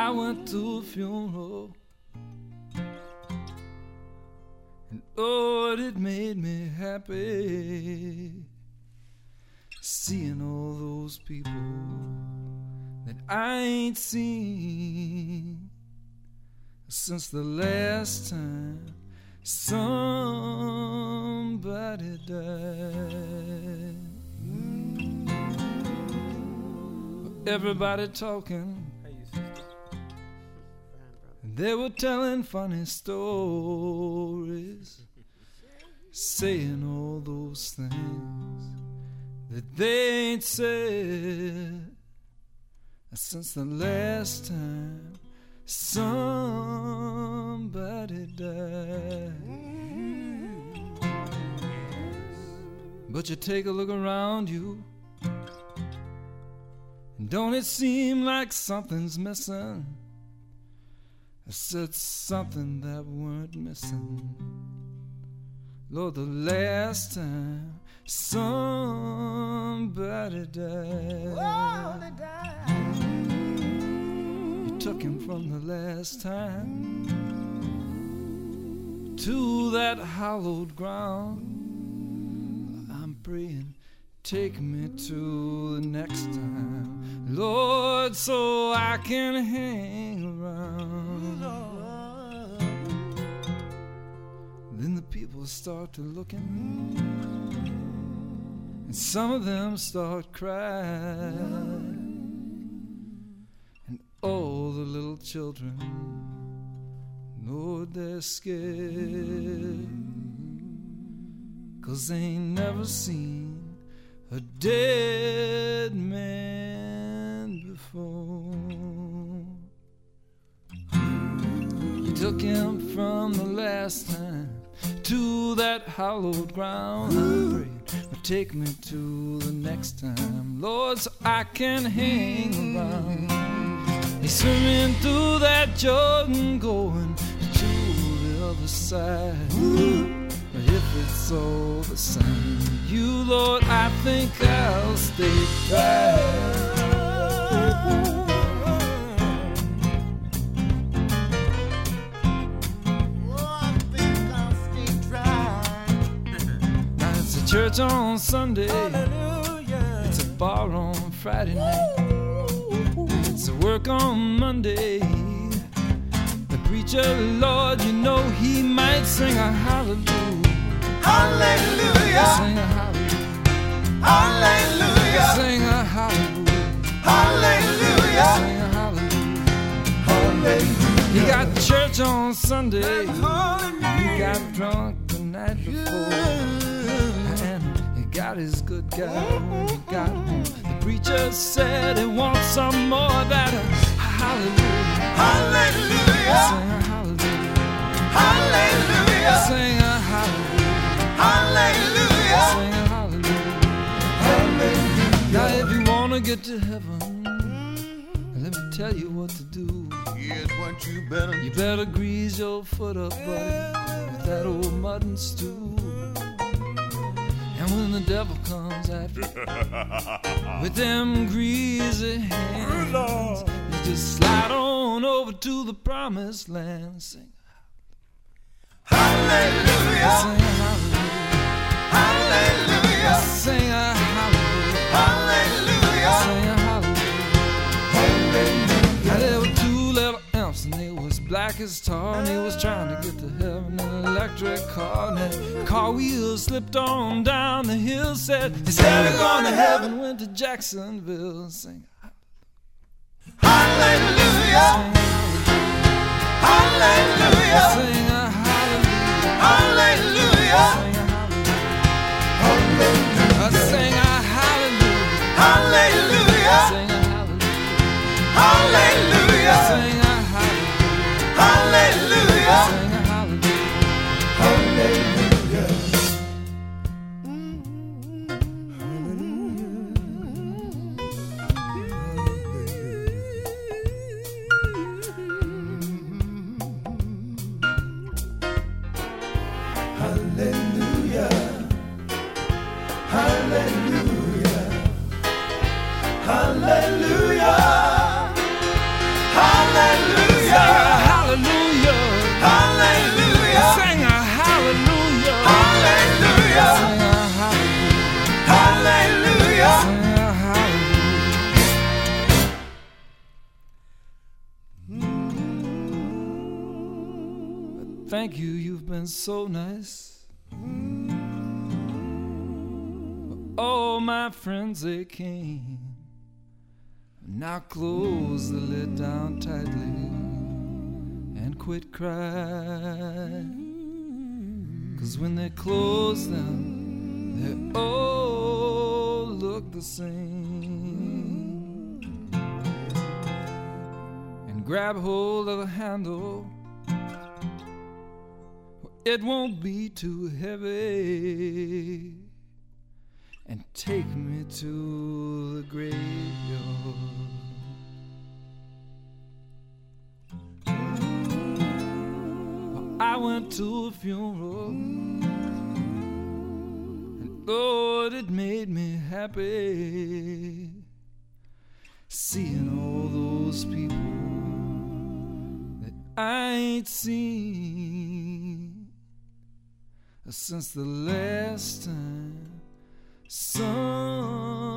I went to a funeral, and oh, it made me happy, seeing all those people that I ain't seen since the last time somebody died. Everybody talking, they were telling funny stories, saying all those things that they ain't said since the last time somebody died. But you take a look around you, and don't it seem like something's missing? I said something that weren't missing. Lord, the last time somebody died. Oh, they died. You took him from the last time to that hallowed ground. I'm praying, take me to the next time, Lord, so I can hang around. Then the people start to looking, and some of them start crying, and all the little children know they're scared, 'cause they ain't never seen a dead man before. You took him from the last time to that hallowed ground. I prayed, but take me to the next time, Lord, so I can hang around. He's swimming through that Jordan, going to the other side. But if it's all the same, you, Lord, I think I'll stay dry. Church on Sunday, hallelujah. It's a bar on Friday night, it's a work on Monday. The preacher, Lord, you know he might sing a hallelujah, Hallelujah. sing a hallelujah, Hallelujah. sing a hallelujah, Hallelujah. sing a hallelujah, Hallelujah. He got church on Sunday, he got drunk the night before, got his good guy when he got home. The preacher said he wants some more of that hallelujah. Hallelujah. Sing a hallelujah. Hallelujah. Sing a hallelujah. Hallelujah. Sing a hallelujah. Hallelujah. Now if you want to get to heaven, let me tell you what to do. Here's what you better do. You better grease your foot up, buddy, with that old mutton stew. And when the devil comes after you with them greasy hands, you just slide on over to the promised land. Sing hallelujah. Sing a hallelujah. Hallelujah. Sing a hallelujah. Hallelujah. Sing a hallelujah. Hallelujah. Now there were two little imps, and they was black as tar, and they was trying to get to heaven in an electric car. And that car wheels slipped on down the hill, said, instead of going to heaven, went to Jacksonville. Sing hallelujah. Hallelujah. Sing a hallelujah. Hallelujah. Sing a hallelujah. Hallelujah. Sing a hallelujah. Hallelujah. Sing a hallelujah. Hallelujah. Sing a hallelujah. Hallelujah. Thank you, you've been so nice. All my friends, they came. Now close the lid down tightly and quit crying. 'Cause when they close them, they all look the same. And grab hold of the handle, it won't be too heavy, and take me to the graveyard. I went to a funeral, and Lord, it made me happy, seeing all those people that I ain't seen since the last time someone